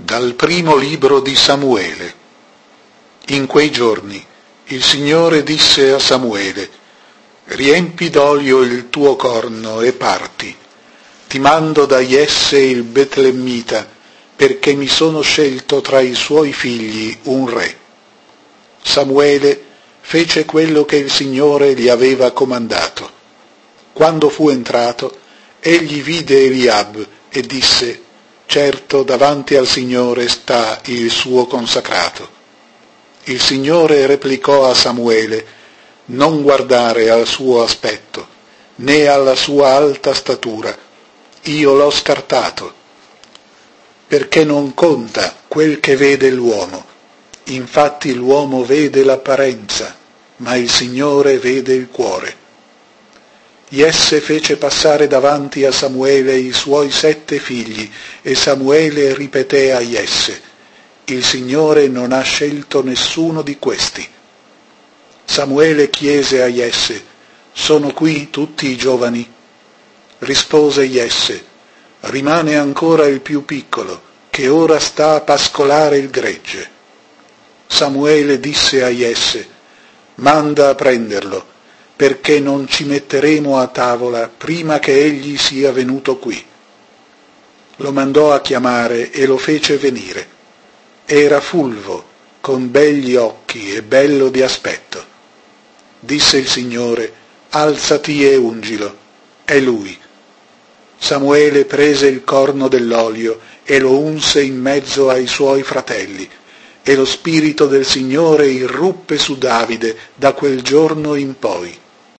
Dal primo libro di Samuele. In quei giorni il Signore disse a Samuele: riempi d'olio il tuo corno e parti. Ti mando da Jesse il Betlemmita, perché mi sono scelto tra i suoi figli un re. Samuele fece quello che il Signore gli aveva comandato. Quando fu entrato, egli vide Eliab e disse: certo, davanti al Signore sta il suo consacrato. Il Signore replicò a Samuele: non guardare al suo aspetto, né alla sua alta statura. Io l'ho scartato, perché non conta quel che vede l'uomo. Infatti l'uomo vede l'apparenza, ma il Signore vede il cuore. Jesse fece passare davanti a Samuele i suoi 7 figli, e Samuele ripeté a Jesse: il Signore non ha scelto nessuno di questi. Samuele chiese a Jesse: sono qui tutti i giovani? Rispose Jesse: rimane ancora il più piccolo, che ora sta a pascolare il gregge. Samuele disse a Jesse: manda a prenderlo, perché non ci metteremo a tavola prima che egli sia venuto qui. Lo mandò a chiamare e lo fece venire. Era fulvo, con begli occhi e bello di aspetto. Disse il Signore: alzati e ungilo. È lui. Samuele prese il corno dell'olio e lo unse in mezzo ai suoi fratelli, e lo spirito del Signore irruppe su Davide da quel giorno in poi.